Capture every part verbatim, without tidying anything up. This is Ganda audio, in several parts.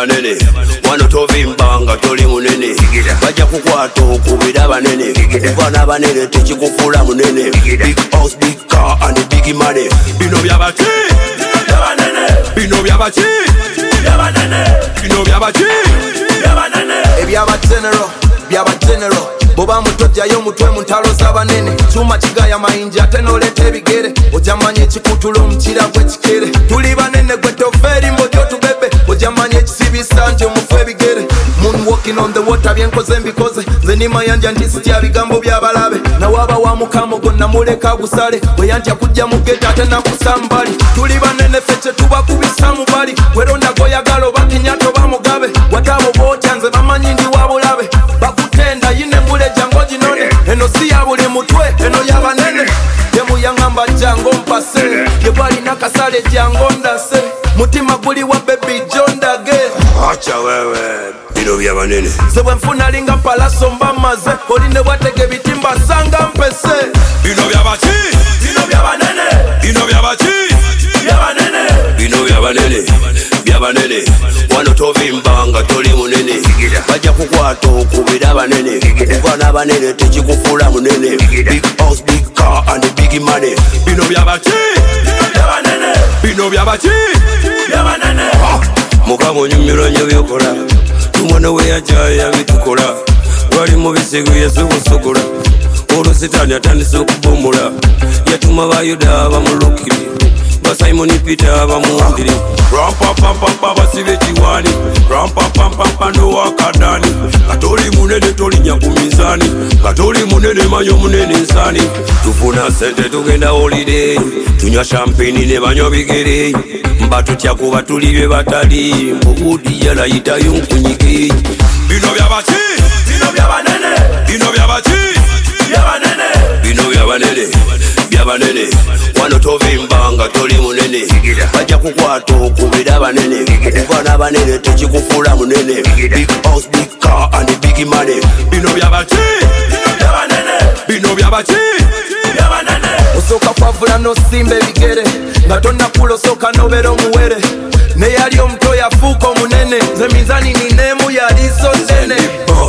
banene wano tovimbanga toli munene bajja kukwata okubira banene bana banene tekikufula munene big house big car and big money bino byabaki byabanene bino byabaki byabanene bino byabaki byabanene ebyaba general byaba general boba mutojjayo mutwe mu ntalo z'abanene kyuma kigaya mayinja ate n'oleeta ebigere ojamanya ekikutulo omukira gw'ekikere tuli banene gwe toveri mbojja otubebe ojamanya ekisibisa nti omufu ebigere moonwalking on the water byenkoze mbikoze nze ni mayanja nti sitya bigambo by'abalabe nawaaba wa mukamo gonna muleka agusale bwe yantya kujja mu geta ate nakusa mbali tuli banene ffe kye tubakubisa mu bali weronda goyagala oba kinyato bamugabe wataabo bootya nze bamanyi ndi wa bulabe bakutenda yine mbule jango ginone eno si ya buli mutwe eno yabanene temuyangamba jango mpase yebwalina kasale jango ndase mutima guli wa baby jondage acha wewe bino byabanene ze bwenfuna linga palaso mbamaze oline bwatege bitimba sanga mpese bino byabaki bino byabanene bino byabaki byabanene bino byabanene byabanene wano tovimbanga toli munene bajja kukwata okubira banene bana banene tekikufula munene big house big car and big money bino byabaki byabanene bino byabaki byabanene mukama onyumirwa nnyo byokola tumwana we yajaya bitukola wali mu bisigo yesu busogola olwo sitaani atandise okubomula yatuma bayuda bamulukiri basimoni peter bamuwambire rampapampampa basiba ekiwaani rampapampampa nowakadani katoli munene tolinya ku mizaani katoli munene manyi omunene ensaani tufuna sente tugenda holide tunywa champagne ne banywa bigere mba tutya kuba tuli bye batali mbugudi yalayitayo nkunyige bino byabaki bino byabanene bino byabaki byabanene bino byabanene byabanene wano tovimbanga toli munene bajja kukwata okubira banene bana banene tekikufula munene big house big car and big money bino byabaki byabanene bino byabaki byabanene osooka kwavula nosimba ebigere nga tonnakula osooka nobeera omuwere neyali omuto yafuuka omunene nze minzani ninemu yaliso nene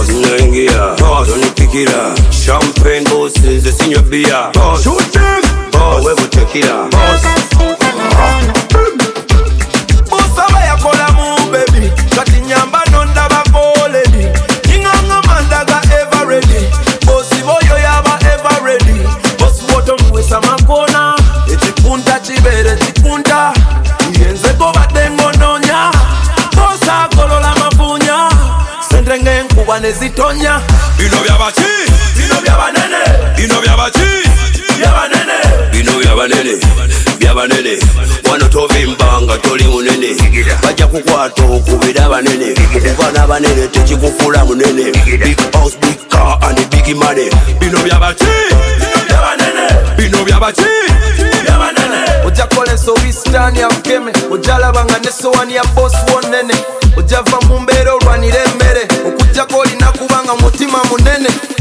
nengia tonipikira champagne boss nze sinywa bia owe butekira busaba yakolamu bebi kati nyamba nondabagoledi ningangamandaga everedi bosi boyo yaba everedi bosi wotomuwesa makona ekikunta kibeere kikunta yenzeko badde ngononya bosa agolola mavunya sente ng'enkuba ne zitonya bino byabaki bino byabanene bino byabaki byabanene bino byabanene byabanene wano tovimbanga toli munene bajja kukwata okubira banene bana banene tekikufula munene big house big car and big money bino byabaki byabanene bino byabaki byabanene ojja koleso wisitani akeme ojjalabanga nesowani ya bosi wonene ojjava mu mbeera olwanira emmere okujjako olina kubanga mutima munene